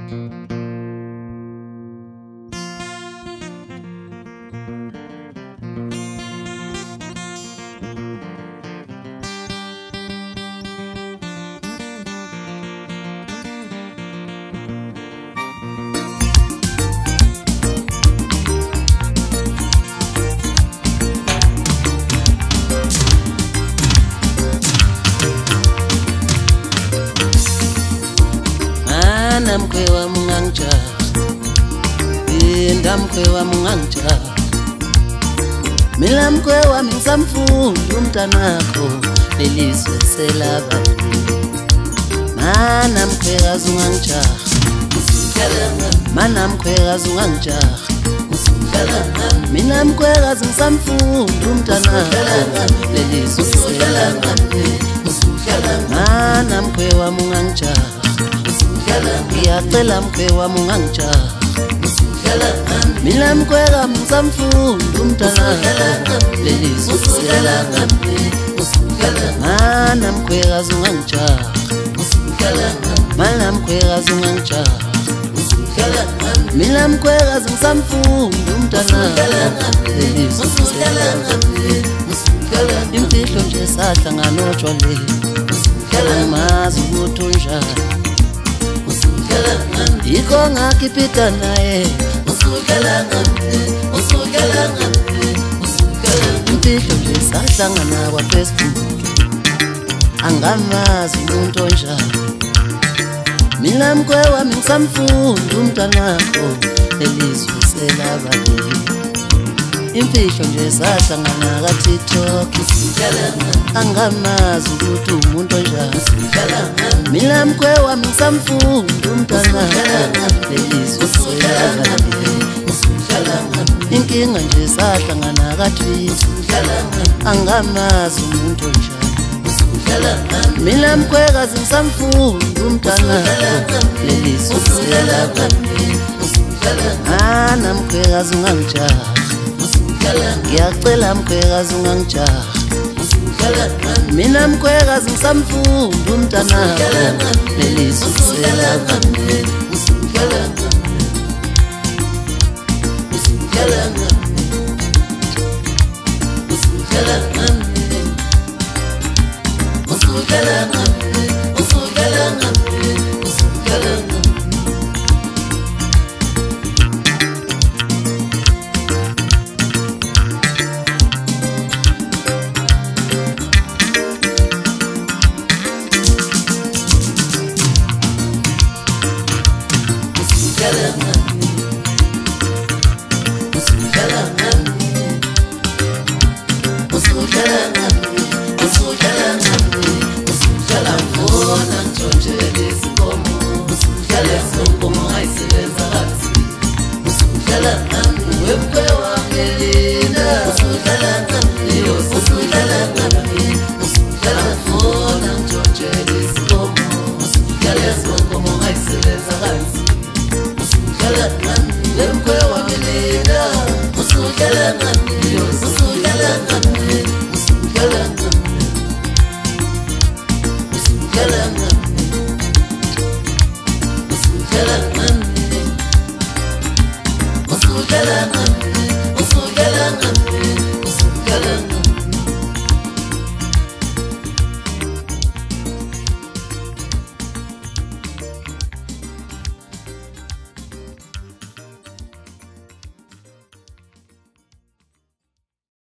Mkwewa mungangja mkwewa mungangja Mina mkwewa mingsamfundu mtanakho lelizwe selabali Mana mkweka zungangja Mana mkweka zungangja Mina mkweka zingsamfundu mtanakho lelizwe selabali Mana mkwewa mungangja Ngiyacela mkwewa mungangija Mina mkweka mngsamfundu mtanakho lelizwe selabali Mana mkweka zungangija Mana mkweka zungangija Mina mkweka zingsamfundu mtanakho lelizwe selabali Imfihlo nje sahlangana otshwaleni Angimazi ukuthi unjani Iko ngakipita naye Imfihlo nje sahlangana kwa-Facebook Angamazi umuntu onjani Mina mkwewa mingsamfundu mtanakho lelizwe selabali Imfihlo nje sahlangana ka-TikTok Angamazi ukuthi umuntu onjani Mina mkwewa mingsamfundu mtanakho lelizwe selabali Inkinga nje sahlangana ka-Twitter Angamazi umuntu onjani Mina mkweka zingsamfundu mtanakho lelizwe selabali Mana mkweka zungangija Ngiyacela mkweka zungangija Mina mkweka zingsamfundu mtanakho lelizwe selabali Usukela